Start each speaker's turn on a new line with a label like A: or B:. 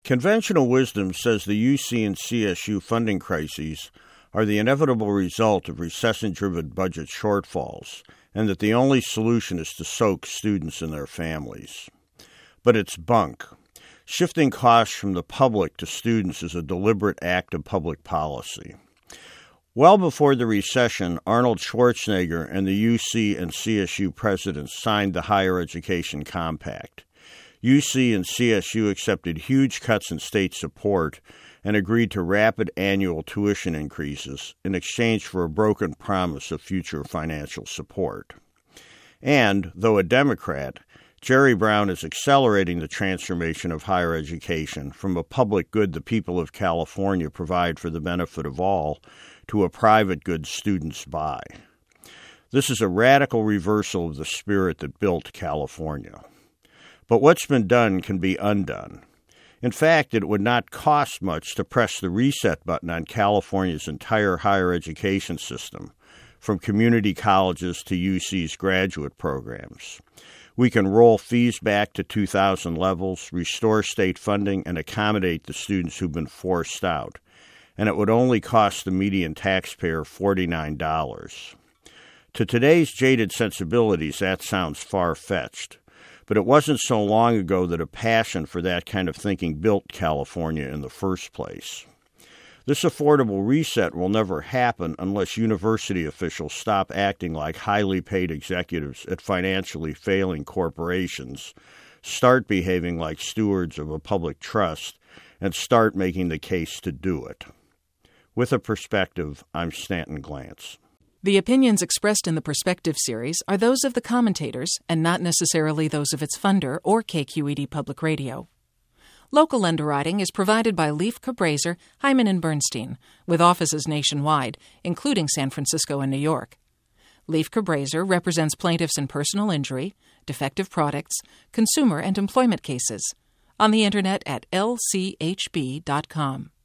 A: Conventional wisdom says the UC and CSU funding crises are the inevitable result of recession-driven budget shortfalls, and that the only solution is to soak students and their families. But it's bunk. Shifting costs from the public to students is a deliberate act of public policy. Well before the recession, Arnold Schwarzenegger and the UC and CSU presidents signed the Higher Education Compact. UC and CSU accepted huge cuts in state support and agreed to rapid annual tuition increases in exchange for a broken promise of future financial support. And, though a Democrat, Jerry Brown is accelerating the transformation of higher education from a public good the people of California provide for the benefit of all to a private good students buy. This is a radical reversal of the spirit that built California. But what's been done can be undone. In fact, it would not cost much to press the reset button on California's entire higher education system, from community colleges to UC's graduate programs. We can roll fees back to 2000 levels, restore state funding, and accommodate the students who've been forced out. And it would only cost the median taxpayer $49. To today's jaded sensibilities, that sounds far-fetched. But it wasn't so long ago that a passion for that kind of thinking built California in the first place. This affordable reset will never happen unless university officials stop acting like highly paid executives at financially failing corporations, start behaving like stewards of a public trust, and start making the case to do it. With a Perspective, I'm Stanton Glantz.
B: The opinions expressed in the Perspective series are those of the commentators and not necessarily those of its funder or KQED Public Radio. Local underwriting is provided by Leif Cabraser, Hyman & Bernstein, with offices nationwide, including San Francisco and New York. Leif Cabraser represents plaintiffs in personal injury, defective products, consumer and employment cases. On the Internet at lchb.com.